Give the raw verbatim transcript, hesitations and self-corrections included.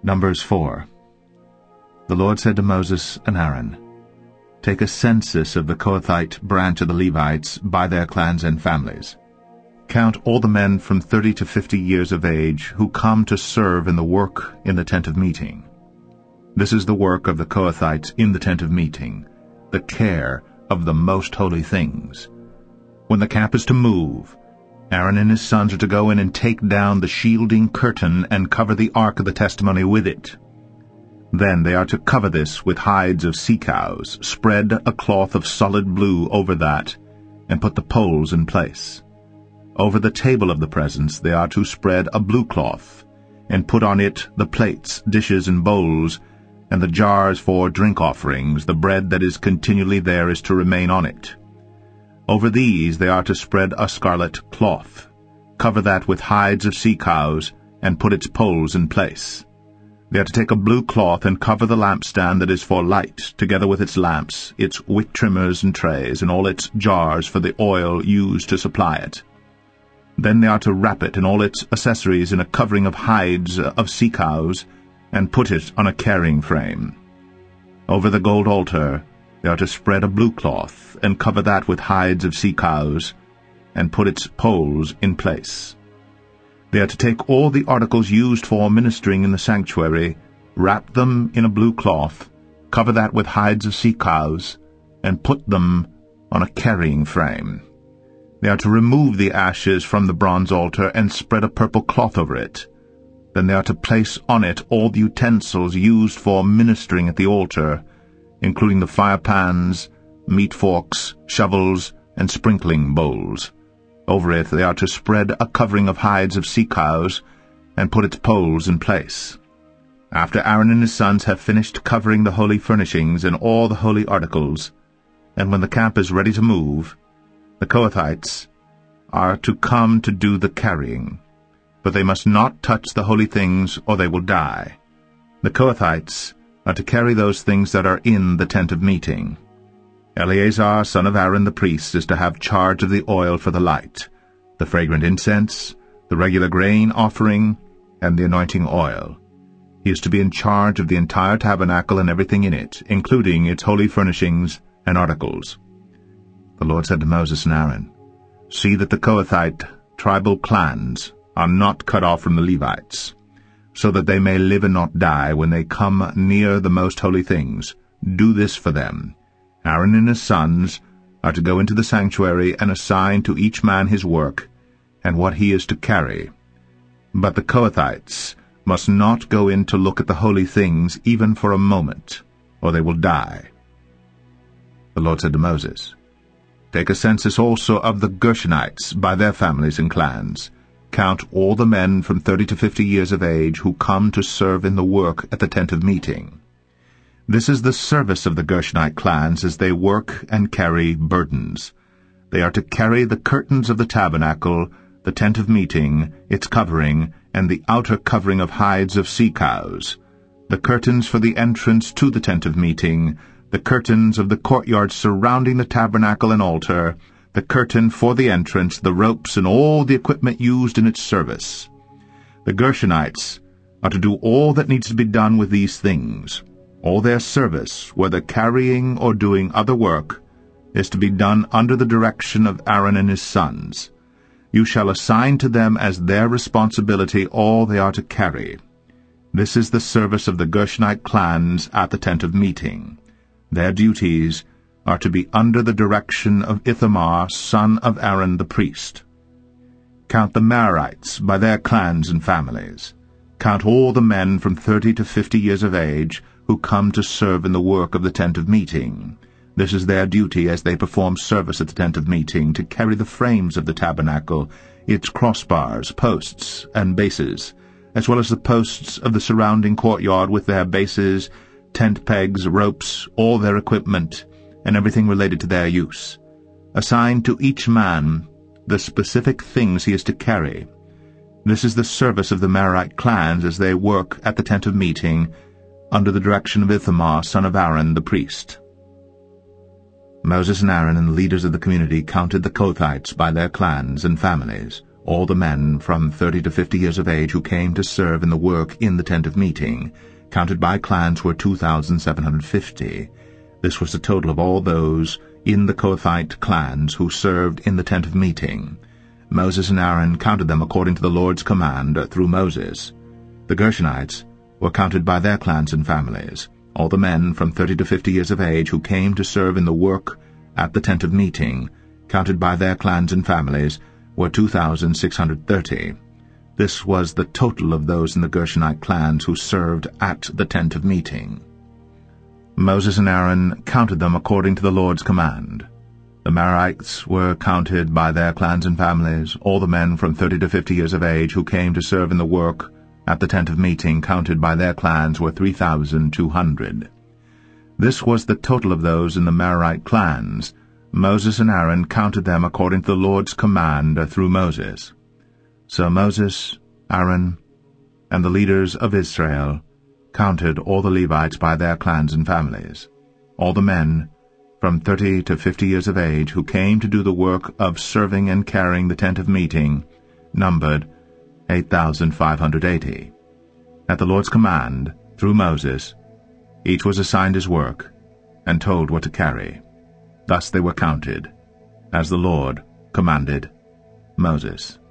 Numbers four. The Lord said to Moses and Aaron, "Take a census of the Kohathite branch of the Levites by their clans and families. Count all the men from thirty to fifty years of age who come to serve in the work in the tent of meeting. This is the work of the Kohathites in the tent of meeting, the care of the most holy things. When the camp is to move, Aaron and his sons are to go in and take down the shielding curtain and cover the ark of the testimony with it. Then they are to cover this with hides of sea-cows, spread a cloth of solid blue over that, and put the poles in place. Over the table of the presence they are to spread a blue cloth, and put on it the plates, dishes, and bowls, and the jars for drink offerings. The bread that is continually there is to remain on it. Over these they are to spread a scarlet cloth, cover that with hides of sea-cows, and put its poles in place. They are to take a blue cloth and cover the lampstand that is for light, together with its lamps, its wick trimmers and trays, and all its jars for the oil used to supply it. Then they are to wrap it and all its accessories in a covering of hides of sea-cows, and put it on a carrying frame. Over the gold altar they are to spread a blue cloth, and cover that with hides of sea-cows, and put its poles in place. They are to take all the articles used for ministering in the sanctuary, wrap them in a blue cloth, cover that with hides of sea-cows, and put them on a carrying frame. They are to remove the ashes from the bronze altar and spread a purple cloth over it. Then they are to place on it all the utensils used for ministering at the altar, including the fire pans, meat forks, shovels, and sprinkling bowls. Over it they are to spread a covering of hides of sea-cows, and put its poles in place. After Aaron and his sons have finished covering the holy furnishings and all the holy articles, and when the camp is ready to move, the Kohathites are to come to do the carrying, but they must not touch the holy things or they will die. The Kohathites are to carry those things that are in the tent of meeting. Eleazar, son of Aaron the priest, is to have charge of the oil for the light, the fragrant incense, the regular grain offering, and the anointing oil. He is to be in charge of the entire tabernacle and everything in it, including its holy furnishings and articles. The Lord said to Moses and Aaron, "See that the Kohathite tribal clans are not cut off from the Levites, so that they may live and not die when they come near the most holy things. Do this for them. Aaron and his sons are to go into the sanctuary and assign to each man his work and what he is to carry. But the Kohathites must not go in to look at the holy things even for a moment, or they will die." The Lord said to Moses, "Take a census also of the Gershonites by their families and clans. Count all the men from thirty to fifty years of age who come to serve in the work at the tent of meeting. This is the service of the Gershonite clans as they work and carry burdens. They are to carry the curtains of the tabernacle, the tent of meeting, its covering, and the outer covering of hides of sea-cows, the curtains for the entrance to the tent of meeting, the curtains of the courtyard surrounding the tabernacle and altar, the curtain for the entrance, the ropes, and all the equipment used in its service. The Gershonites are to do all that needs to be done with these things. All their service, whether carrying or doing other work, is to be done under the direction of Aaron and his sons. You shall assign to them as their responsibility all they are to carry. This is the service of the Gershonite clans at the tent of meeting. Their duties are to be under the direction of Ithamar, son of Aaron the priest. Count the Merarites by their clans and families. Count all the men from thirty to fifty years of age who come to serve in the work of the tent of meeting. This is their duty as they perform service at the tent of meeting, to carry the frames of the tabernacle, its crossbars, posts, and bases, as well as the posts of the surrounding courtyard with their bases, tent pegs, ropes, all their equipment, and everything related to their use. Assign to each man the specific things he is to carry. This is the service of the Merarite clans as they work at the tent of meeting, under the direction of Ithamar, son of Aaron the priest." Moses and Aaron and the leaders of the community counted the Kohathites by their clans and families, all the men from thirty to fifty years of age who came to serve in the work in the tent of meeting, counted by clans, were two thousand seven hundred fifty. This was the total of all those in the Kohathite clans who served in the tent of meeting. Moses and Aaron counted them according to the Lord's command through Moses. The Gershonites were counted by their clans and families. All the men from thirty to fifty years of age who came to serve in the work at the tent of meeting, counted by their clans and families, were two thousand six hundred thirty. This was the total of those in the Gershonite clans who served at the tent of meeting. Moses and Aaron counted them according to the Lord's command. The Merarites were counted by their clans and families. All the men from thirty to fifty years of age who came to serve in the work at the tent of meeting, counted by their clans, were three thousand two hundred. This was the total of those in the Merarite clans. Moses and Aaron counted them according to the Lord's command through Moses. So Moses, Aaron, and the leaders of Israel counted all the Levites by their clans and families. All the men from thirty to fifty years of age who came to do the work of serving and carrying the tent of meeting numbered eight thousand five hundred eighty. At the Lord's command, through Moses, each was assigned his work and told what to carry. Thus they were counted, as the Lord commanded Moses.